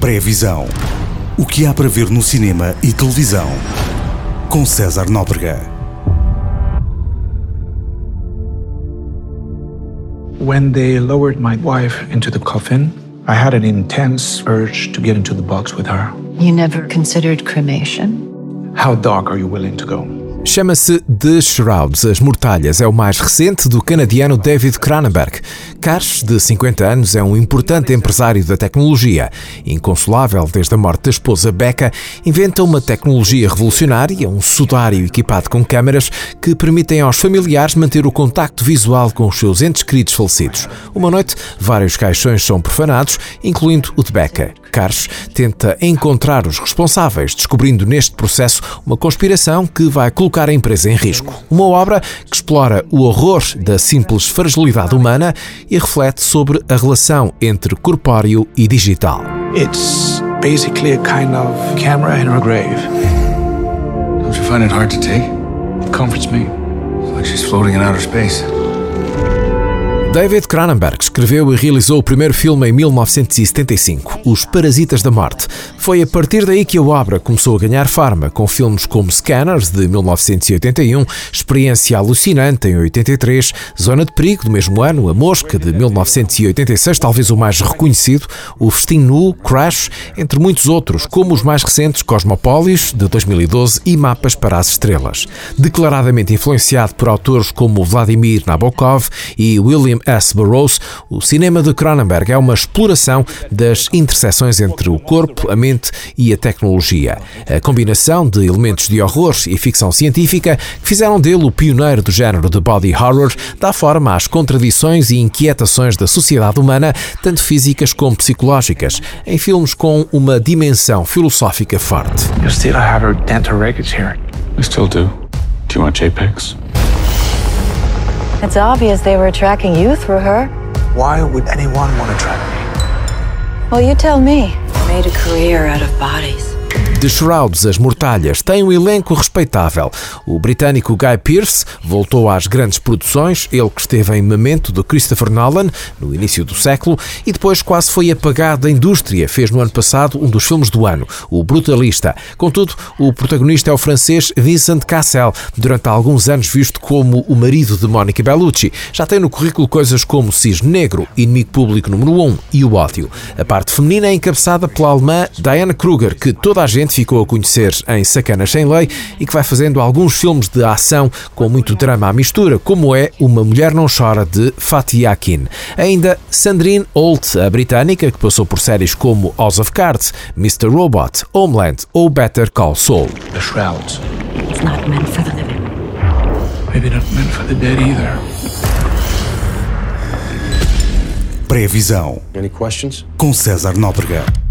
Pré-visão. O que há para ver no cinema e televisão. Com César Nóbrega. When they lowered my wife into the coffin, I had an intense urge to get into the box with her. You never considered cremation? How dark are you willing to go? Chama-se The Shrouds, As Mortalhas. É o mais recente do canadiano David Cronenberg. Karsh, de 50 anos, é um importante empresário da tecnologia. Inconsolável desde a morte da esposa Becca, inventa uma tecnologia revolucionária, um sudário equipado com câmaras que permitem aos familiares manter o contacto visual com os seus entes queridos falecidos. Uma noite, vários caixões são profanados, incluindo o de Becca. Karsh tenta encontrar os responsáveis, descobrindo neste processo uma conspiração que vai colocar a empresa em risco. Uma obra que explora o horror da simples fragilidade humana e reflete sobre a relação entre corpóreo e digital. It's basically a kind of camera in her grave. Don't you find it hard to take? It comforts me. It's like she's floating in outer space. David Cronenberg escreveu e realizou o primeiro filme em 1975, Os Parasitas da Morte. Foi a partir daí que a obra começou a ganhar fama, com filmes como Scanners, de 1981, Experiência Alucinante, em 83, Zona de Perigo, do mesmo ano, A Mosca, de 1986, talvez o mais reconhecido, O Festim Nu, Crash, entre muitos outros, como os mais recentes Cosmopolis, de 2012, e Mapas para as Estrelas. Declaradamente influenciado por autores como Vladimir Nabokov e William S. Burroughs, o cinema de Cronenberg é uma exploração das interseções entre o corpo, a mente e a tecnologia. A combinação de elementos de horror e ficção científica que fizeram dele o pioneiro do género de body horror dá forma às contradições e inquietações da sociedade humana, tanto físicas como psicológicas, em filmes com uma dimensão filosófica forte. You still have her dental records here. We still do. Do you want JPEGs? It's obvious they were tracking you through her. Why would anyone want to track me? Well, you tell me. I made a career out of bodies. The Shrouds, As Mortalhas, tem um elenco respeitável. O britânico Guy Pearce voltou às grandes produções, ele que esteve em Memento, de Christopher Nolan, no início do século, e depois quase foi apagado da indústria. Fez no ano passado um dos filmes do ano, O Brutalista. Contudo, o protagonista é o francês Vincent Cassel, durante alguns anos visto como o marido de Monica Bellucci. Já tem no currículo coisas como Cisne Negro, Inimigo Público número 1 e O Ódio. A parte feminina é encabeçada pela alemã Diane Kruger, que toda a gente ficou a conhecer em Sacanas Sem Lei e que vai fazendo alguns filmes de ação com muito drama à mistura, como é Uma Mulher Não Chora, de Fatih Akin. Ainda Sandrine Holt, a britânica, que passou por séries como House of Cards, Mr. Robot, Homeland ou Better Call Saul. The Shrouds. It's not meant for the living. Maybe not meant for the dead either. Pré-visão. Any questions? Com César Nóbrega.